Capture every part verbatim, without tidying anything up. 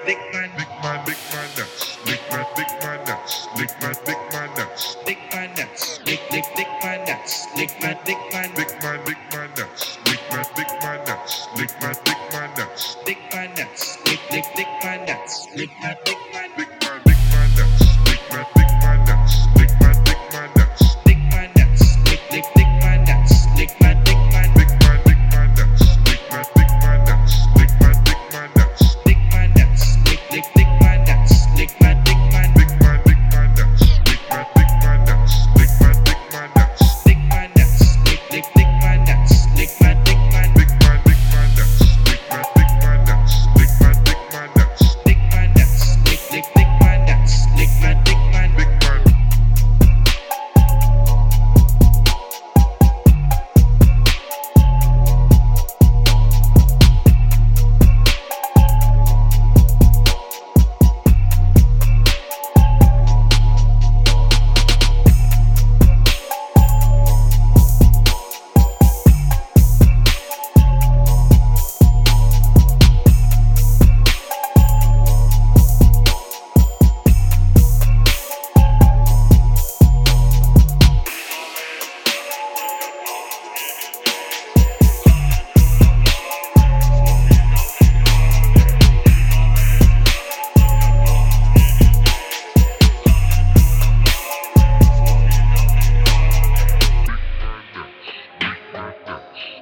lick my, lick my, lick my nuts, lick my, lick my nuts, lick my, lick my nuts, lick my nuts, lick, lick, lick my nuts, lick my, lick my, lick my, lick my nuts, lick my, lick my nuts, lick my, lick my nuts, lick my nuts, lick, lick, lick my nuts, lick my, lick my, lick my, lick my nuts, lick my, lick my nuts, lick my, lick my nuts, lick my nuts, lick, lick, lick my nuts, lick my, lick my, lick my, lick my nuts, lick my, lick my nuts, lick my, lick my nuts, lick my nuts, lick, lick, lick my nuts, lick my, lick my, lick my, lick my nuts, lick my, lick my nuts, lick my, lick my nuts, lick my nuts, lick, lick, lick my nuts, lick my, lick my, lick my, lick my nuts, lick my, lick my nuts, lick my, lick my nuts, lick my nuts, lick, lick, lick my nuts, lick my, lick my, lick my.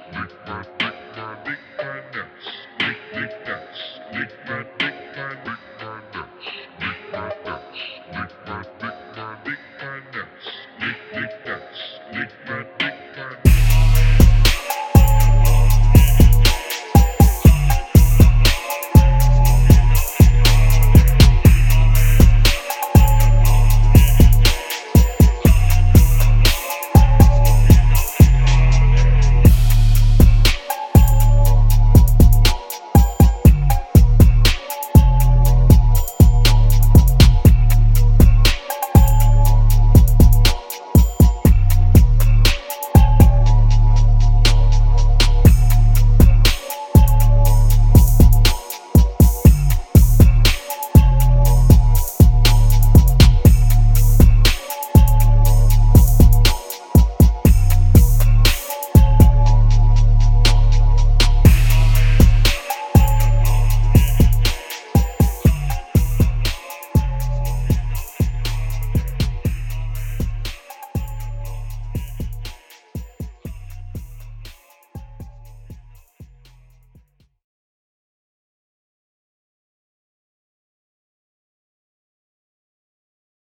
Lick my nuts, lick, lick nuts, lick my, lick my, lick